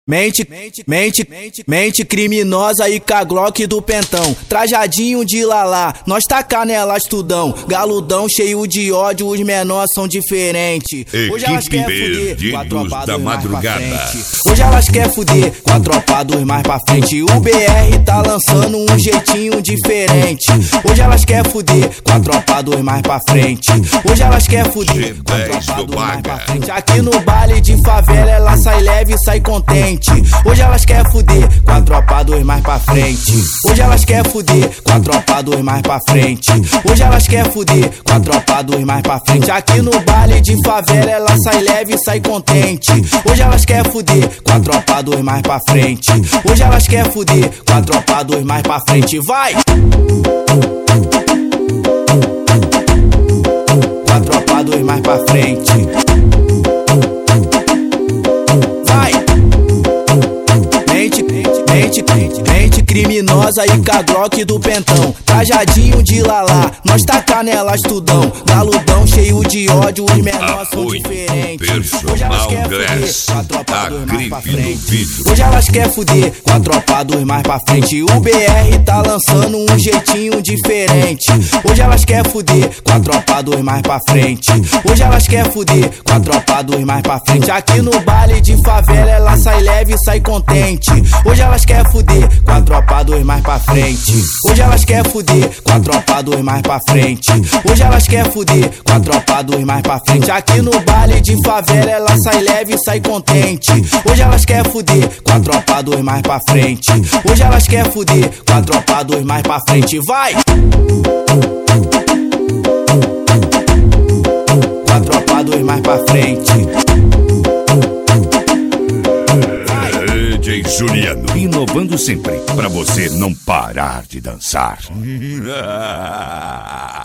Mente criminosa e com a Glock do pentão. Trajadinho de lalá, nós taca nelas tudão. Galudão cheio de ódio, os menores são diferentes. Hoje elas quer fuder com a tropa dos mais pra frente. Hoje elas quer fuder com a tropa dos mais pra frente. O BR tá lançando um jeitinho diferente. Hoje elas quer fuder com a tropa dos mais pra frente. Hoje elas quer fuder com a tropa dos mais pra frente. Aqui no baile de favela ela sai leve e sai contente. Hoje elas quer fuder com a tropa dos mais pra frente. Hoje elas quer fuder com a tropa dos mais pra frente. Hoje elas quer fuder com a tropa dos mais pra frente. Aqui no baile de favela ela sai leve e sai contente. Hoje elas quer fuder com a tropa dos mais pra frente. Hoje elas quer fuder com a tropa dos mais pra frente. Vai! Com a tropa dos mais pra frente. Mente criminosa e com a Glock do pentão. Trajadinho de lalá, nós taca nelas tudão. Galudão cheio de ódio, os menores são diferentes. Hoje elas quer fuder com a tropa dos mais pra frente. Hoje elas quer fuder com a tropa dos mais pra frente. O BR tá lançando um jeitinho diferente. Hoje elas quer fuder com a tropa dos mais pra frente. Hoje elas quer fuder com a tropa dos mais pra frente. Aqui no baile de favela ela sai leve e sai contente. Hoje elas quer fuder com a tropa dos mais pra frente. Hoje elas quer fuder com a tropa dos mais pra frente. Hoje elas quer fuder com a tropa dos mais pra frente. Aqui no baile de favela ela sai leve e sai contente. Hoje elas quer fuder com a tropa dos mais pra frente. Hoje elas quer fuder com a tropa dos mais pra frente. Vai! Com a tropa dos mais pra frente. DJ Juliano, inovando sempre, pra você não parar de dançar.